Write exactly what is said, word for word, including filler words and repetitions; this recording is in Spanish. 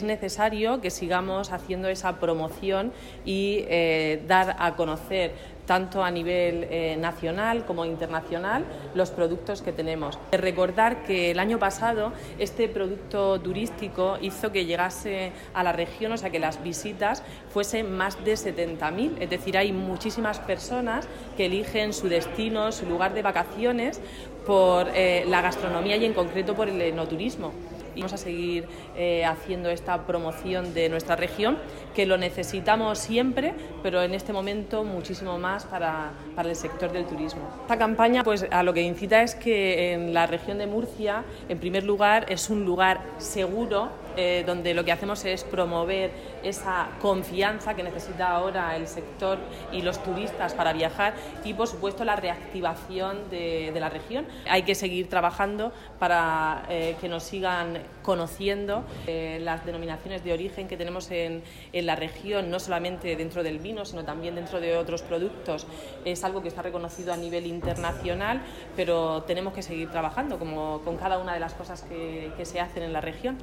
Es necesario que sigamos haciendo esa promoción y eh, dar a conocer tanto a nivel eh, nacional como internacional los productos que tenemos. Recordar que el año pasado este producto turístico hizo que llegase a la región, o sea que las visitas fuesen más de setenta mil, es decir, hay muchísimas personas que eligen su destino, su lugar de vacaciones por eh, la gastronomía y en concreto por el enoturismo. Y vamos a seguir eh, haciendo esta promoción de nuestra región, que lo necesitamos siempre, pero en este momento muchísimo más para, para el sector del turismo. Esta campaña pues, a lo que incita es que en la región de Murcia, en primer lugar, es un lugar seguro, eh, donde lo que hacemos es promover esa confianza que necesita ahora el sector y los turistas para viajar y, por supuesto, la reactivación de, de la región. Hay que seguir trabajando para eh, que nos sigan conociendo eh, las denominaciones de origen que tenemos en, en la región, no solamente dentro del vino, sino también dentro de otros productos. Es algo que está reconocido a nivel internacional, pero tenemos que seguir trabajando como con cada una de las cosas que, que se hacen en la región.